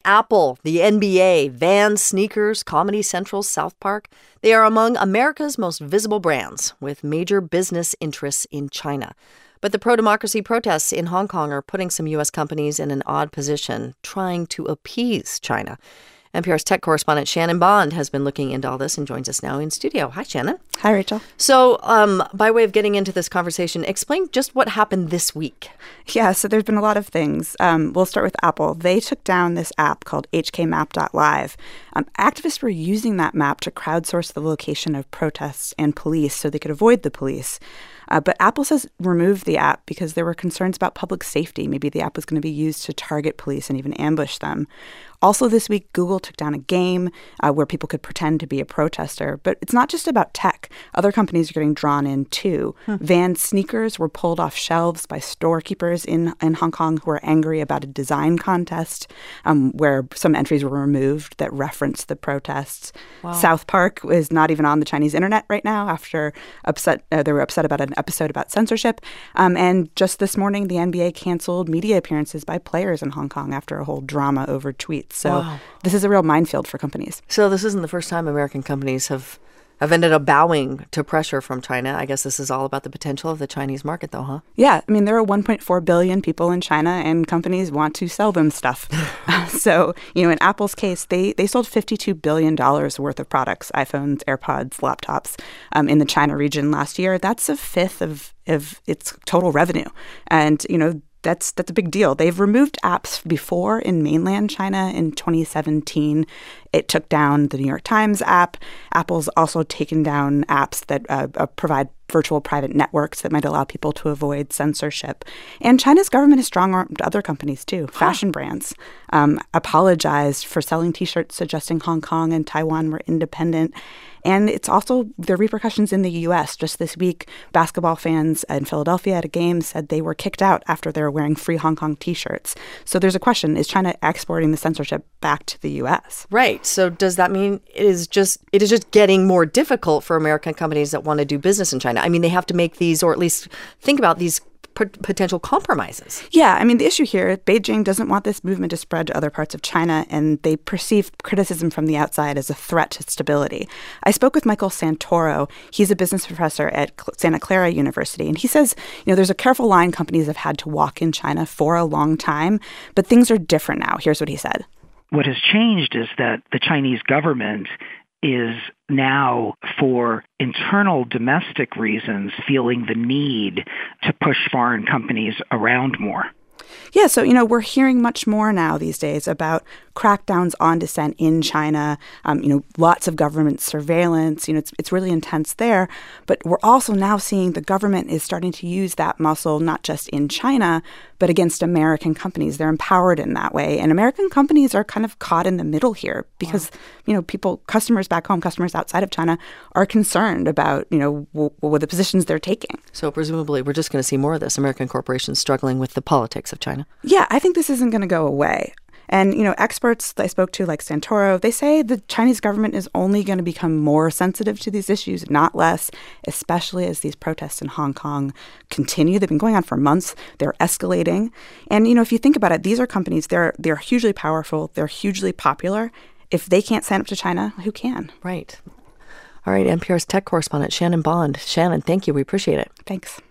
Apple, the NBA, Vans, sneakers, Comedy Central, South Park. They are among America's most visible brands with major business interests in China. But the pro-democracy protests in Hong Kong are putting some U.S. companies in an odd position, trying to appease China. NPR's tech correspondent Shannon Bond has been looking into all this and joins us now in studio. Hi, Shannon. Hi, Rachel. So by way of getting into this conversation, explain just what happened this week. Yeah, so there's been a lot of things. We'll start with Apple. They took down this app called hkmap.live. Activists were using that map to crowdsource the location of protests and police so they could avoid the police. But Apple says remove the app because there were concerns about public safety. Maybe the app was going to be used to target police and even ambush them. Also this week, Google took down a game where people could pretend to be a protester. But it's not just about tech. Other companies are getting drawn in, too. Vans sneakers were pulled off shelves by storekeepers in Hong Kong who are angry about a design contest where some entries were removed that referenced the protests. Wow. South Park is not even on the Chinese internet right now after they were upset about an episode about censorship. And just this morning, the NBA canceled media appearances by players in Hong Kong after a whole drama over tweets. So This is a real minefield for companies. So this isn't the first time American companies have ended up bowing to pressure from China. I guess this is all about the potential of the Chinese market, though, huh? Yeah. I mean, there are 1.4 billion people in China, and companies want to sell them stuff. So, in Apple's case, they sold $52 billion worth of products, iPhones, AirPods, laptops, in the China region last year. That's a fifth of its total revenue. And, that's a big deal. They've removed apps before in mainland China in 2017. It took down the New York Times app. Apple's also taken down apps that provide virtual private networks that might allow people to avoid censorship. And China's government has strong-armed other companies, too. Fashion brands apologized for selling T-shirts suggesting Hong Kong and Taiwan were independent. And it's also the repercussions in the U.S. Just this week, basketball fans in Philadelphia at a game said they were kicked out after they were wearing free Hong Kong T-shirts. So there's a question, is China exporting the censorship back to the U.S.? Right. So does that mean it is just getting more difficult for American companies that want to do business in China? I mean, they have to make these, or at least think about these potential compromises. Yeah, I mean, the issue here, Beijing doesn't want this movement to spread to other parts of China, and they perceive criticism from the outside as a threat to stability. I spoke with Michael Santoro. He's a business professor at Santa Clara University, and he says, there's a careful line companies have had to walk in China for a long time, but things are different now. Here's what he said. What has changed is that the Chinese government is now, for internal domestic reasons, feeling the need to push foreign companies around more. Yeah, so, we're hearing much more now these days about crackdowns on dissent in China, lots of government surveillance. It's really intense there. But we're also now seeing the government is starting to use that muscle, not just in China, but against American companies. They're empowered in that way. And American companies are kind of caught in the middle here because, customers back home, customers outside of China are concerned about, the positions they're taking. So presumably we're just going to see more of this, American corporations struggling with the politics of China. Yeah, I think this isn't going to go away. And, experts I spoke to, like Santoro, they say the Chinese government is only going to become more sensitive to these issues, not less, especially as these protests in Hong Kong continue. They've been going on for months. They're escalating. And, if you think about it, these are companies, they're hugely powerful. They're hugely popular. If they can't stand up to China, who can? Right. All right, NPR's tech correspondent, Shannon Bond. Shannon, thank you. We appreciate it. Thanks.